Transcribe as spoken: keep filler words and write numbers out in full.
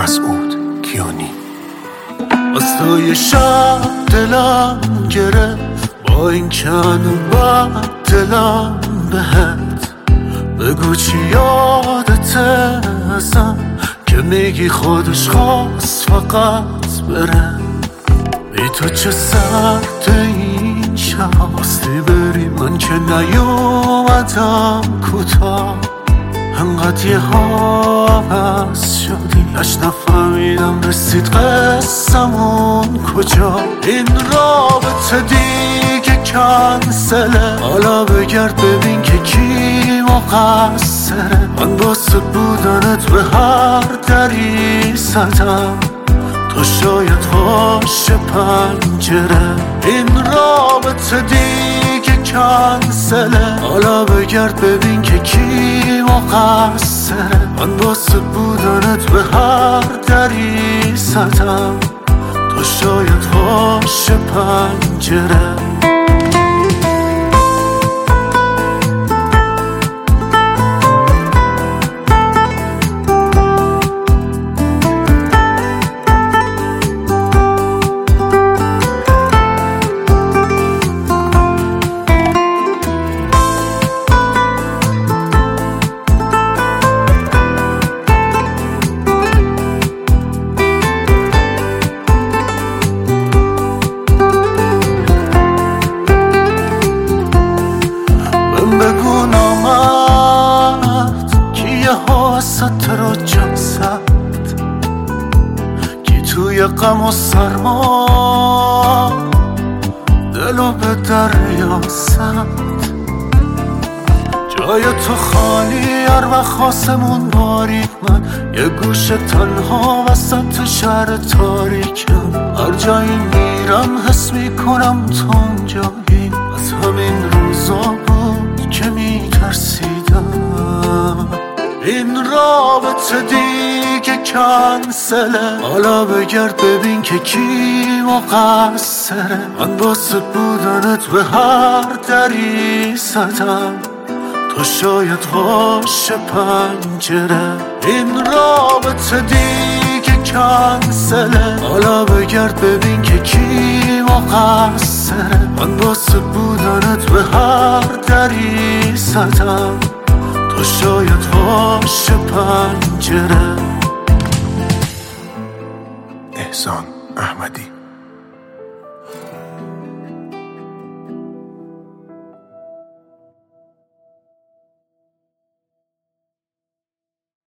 مسعود کیانی. از توی شب دلم گرفت، با این کن و دلم بهت بگو چی یادته ازم، که میگی خودش خواست فقط بره. ای تو چه سرد این شب، خواستی بری من که نیومدم کوتاه، انقدر یه حافظ شدی اش نفهمیدم رسید قصمون کجا. این رابطه دیگه کنسله، حالا بگرد ببین که کی مقصره. من واسه بودنت به هر دری زدم، تو شاید باشه پنجره. این رابطه دیگه کنسله، حالا بگرد ببین که کی مقصره. من واسه بودنت به هر دری زدم، تو شاید باشه پنجره. بگو نامد کی یه حواست رو جا زد، کی توی غم و سرما دلو به دریا زد. جای تو خالی هر وقت آسمون باریک، من یه گوشه تنها وسط شهر تاریکم. هر جایی میرم حس میکنم تو اونجایی، از همین روزا که میترسیدم. این رابطه دیگه کنسله، حالا بگرد ببین که کی مقصره. من واسه بودنت به هر دری زدم، تو شاید باشه پنجره. این رابطه دیگه کنسله، حالا بگرد ببین که کی مقصره. من واسه بودنت به هر دری زدم، تو شاید باشه پنجره. احسان احمدی.